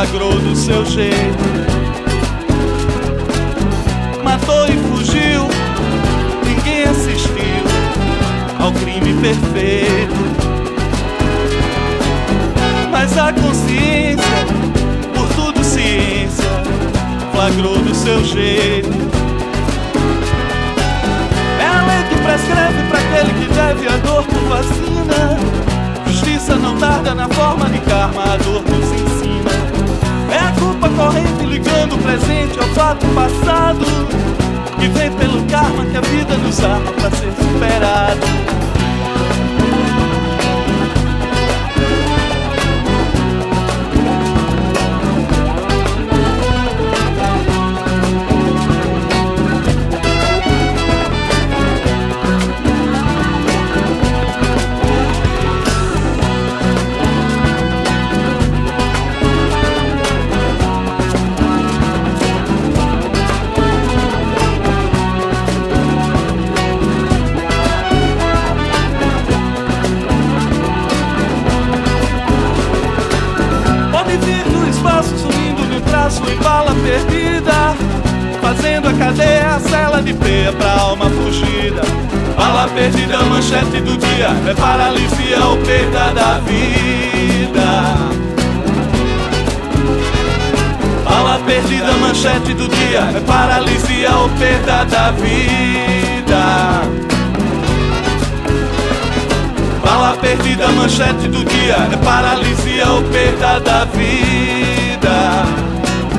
flagrou do seu jeito. Matou e fugiu, ninguém assistiu ao crime perfeito. Mas a consciência, por tudo ciência, flagrou do seu jeito. É a lei que prescreve para aquele que deve a dor por vacina. Justiça não tarda na forma de karma, a dor nos ensina. É a culpa corrente ligando o presente ao fato passado, que vem pelo karma que a vida nos arma para ser superado. Em bala perdida, fazendo a cadeia a cela de peia pra alma fugida. Bala perdida, manchete do dia, é paralisia ou perda da vida. Bala perdida, manchete do dia, é paralisia ou perda da vida. Bala perdida, manchete do dia, é paralisia ou perda da vida.